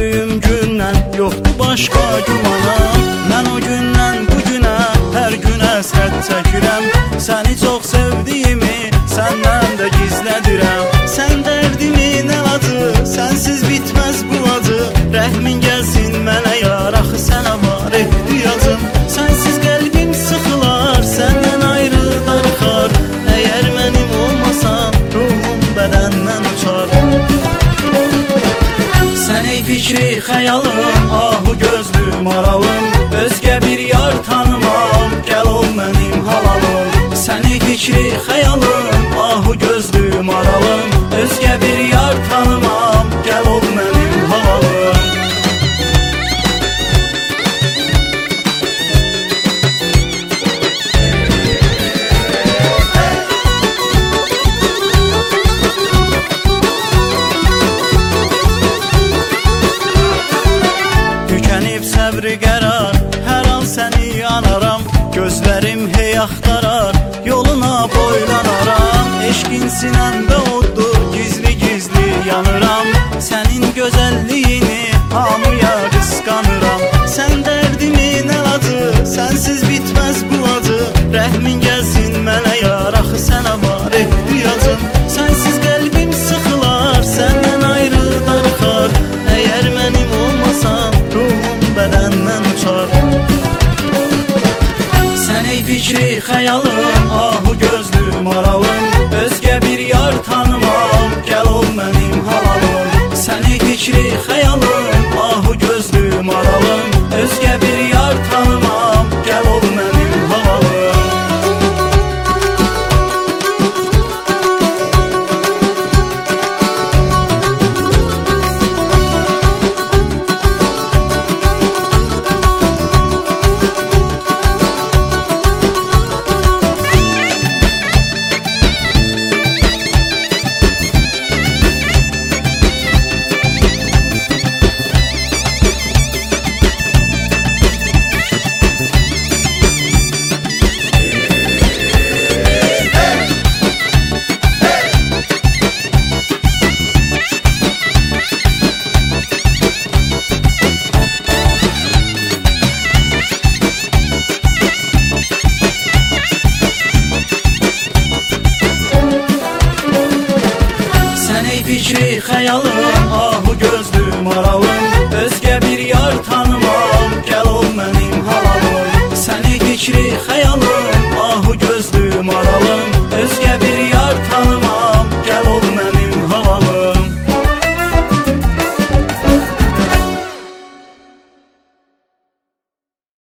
gördüyüm gündən yoxdur başqa gümanım. Mən o gündən bu günə hər gün həsrət çəkirəm. Səni çox sevdiyimi səndən də gizlədirəm. Sən dərdimin əladı, sənsiz bitməz bu acı. Rəhmin gəlsin mənə yar, axı sənə var ehtiyacım. Sənsiz qəlbim sıxılar, səndən ayrı darıxar. Əgər mənim olmasan, ruhum bədəndən uçar. Sən ey fikri xəyalım, ahu gözlü maralım. Özgə bir yar tanımam, gəl ol mənim halalım. Sən ey fikri xəyalım, ahu gözlü maralım. Özgə bir yar tanımam, gəl ol mənim halalım. Tükənib səbri qərar, hər an səni anaram. Gözlərim hey axtarar, yoluna boylanaram. Eşqin sinəmdə oddur, gizli-gizli yanıram. Sənin gözəlliyini hamıya qısqanıram. Sən dərdimin əladı, sənsiz bitməz bu acı. Rəhmin gəlsin mənə yar, axı sənə var ehtiyacım. Sənsiz qəlbim sıxılar, səndən ayrı darıxar. Əgər mənim olmasan, ruhum bədəndən uçar. Sən ey fikri xəyalım, ahu gözlü maralım. Özgə bir yar tanımam, gəl ol mənim halalım. Sən ey fikri xəyalım, ahu gözlü maralım. Özgə bir yar tanımam, gəl ol mənim halalım. Fikri xəyalım, ahu gözlü maralım. Özgə bir yar tanımam, gəl ol mənim halalım. Sən ey fikri xəyalım, ahu gözlü maralım.